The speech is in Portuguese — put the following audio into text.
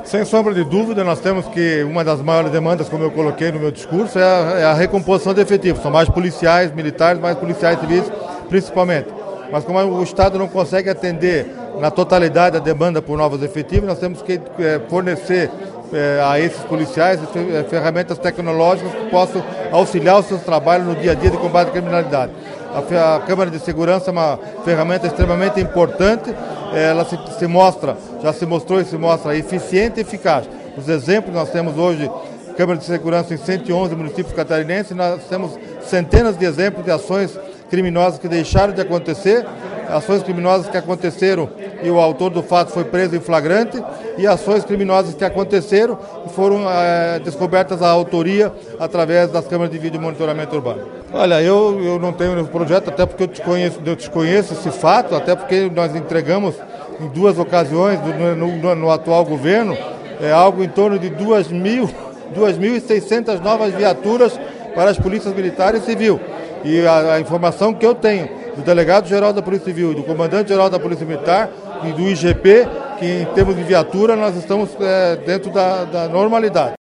Sem sombra de dúvida, nós temos que uma das maiores demandas, como eu coloquei no meu discurso, é a recomposição de efetivos. São mais policiais, militares, mais policiais civis, principalmente. Mas como o Estado não consegue atender na totalidade a demanda por novos efetivos, nós temos que fornecer a esses policiais ferramentas tecnológicas que possam auxiliar os seus trabalhos no dia a dia de combate à criminalidade. A Câmara de Segurança é uma ferramenta extremamente importante, ela já se mostrou e se mostra eficiente e eficaz. Os exemplos, nós temos hoje Câmara de Segurança em 111 municípios catarinenses, nós temos centenas de exemplos de ações criminosas que deixaram de acontecer, ações criminosas que aconteceram e o autor do fato foi preso em flagrante, e ações criminosas que aconteceram e foram descobertas a autoria através das câmeras de vídeo e monitoramento urbano. Olha, eu não tenho nenhum projeto, até porque eu desconheço esse fato, até porque nós entregamos em duas ocasiões no atual governo algo em torno de 2.600 novas viaturas para as polícias militares e civil. E a informação que eu tenho do delegado-geral da Polícia Civil e do comandante-geral da Polícia Militar e do IGP, que em termos de viatura nós estamos dentro da normalidade.